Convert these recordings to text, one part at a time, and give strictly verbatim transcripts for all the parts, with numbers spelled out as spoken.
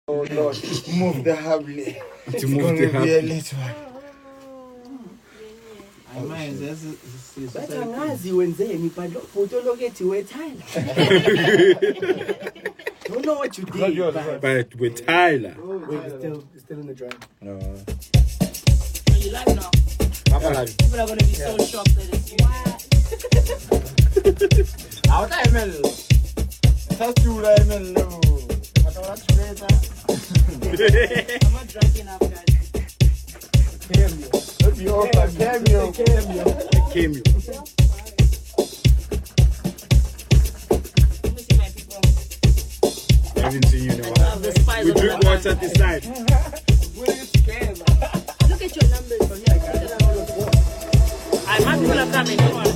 Oh Lord, move the Havli. To move the Havli. Be a little one. But angazi wenzeni but photolokethi weTyler. Don't know what you did. But, but with Tyler. Wait, it's still it's still in the drive. No. You like now? I'm alive. People are gonna be so shocked that it's you. Out M L. That's you M L. I'm not drunk enough, guys. Cameo. Let me offer cameo. Cameo. Cameo. Let me see my people. I haven't seen you in a while. The spice We of drink the water at the side. Look at your numbers. I might people are coming. Come on.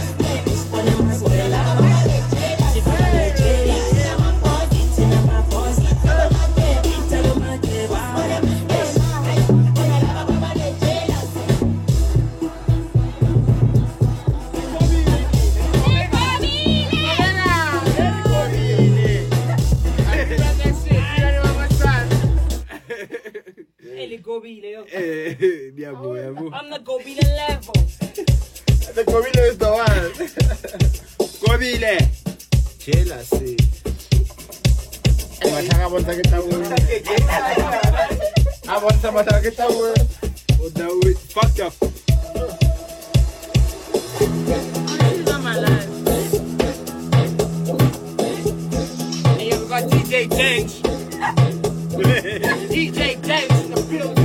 It's Gobile, yo. Eh, diabo, diabo. On the Gobile level. The gorilla is the one. Gobile. Jealousy. Matanga bonta ke tawo. I want some matanga ke tawo. Oh, that way. Fucked up. This is on my life. Hey, yo, we got D J James. D J James in the building.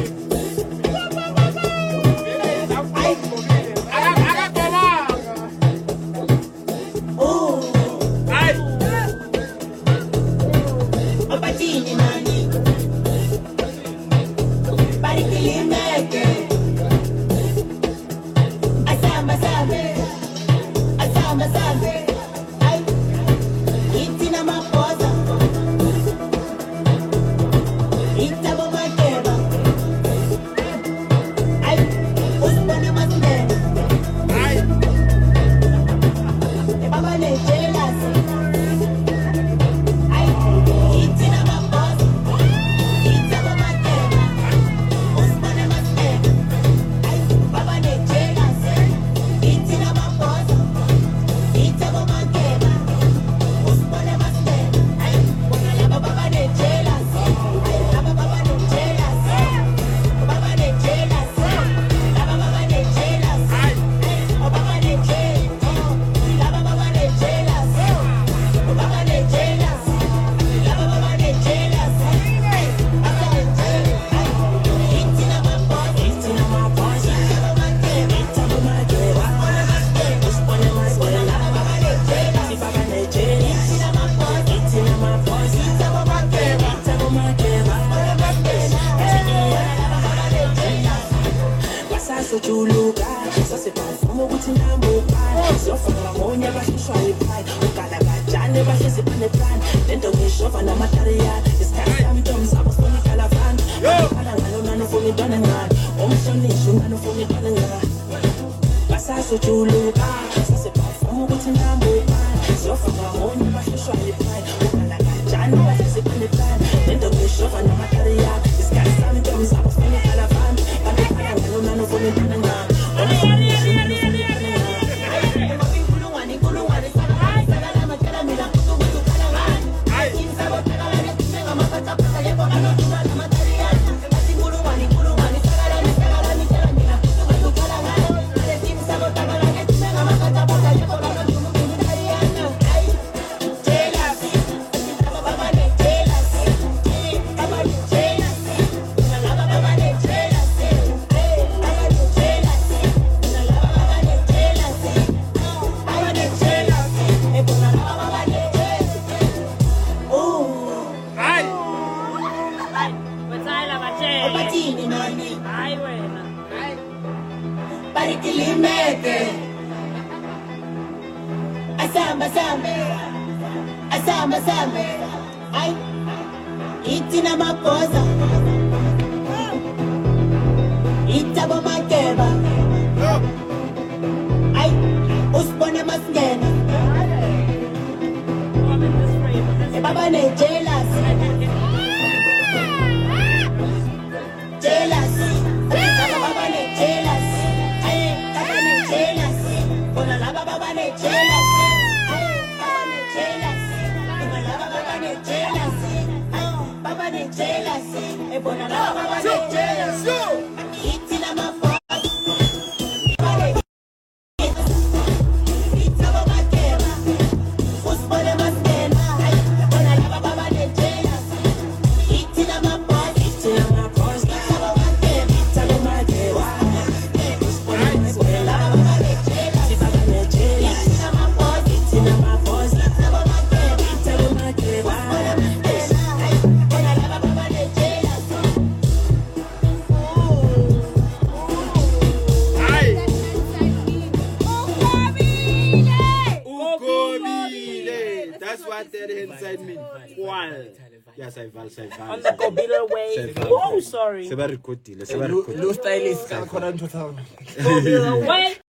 Yes, I val, I val. On the Gobile way. Oh, sorry. Se va a recordare, se va a Lu recordare. Lu stylist ka khona ntho tsa. Gobile way.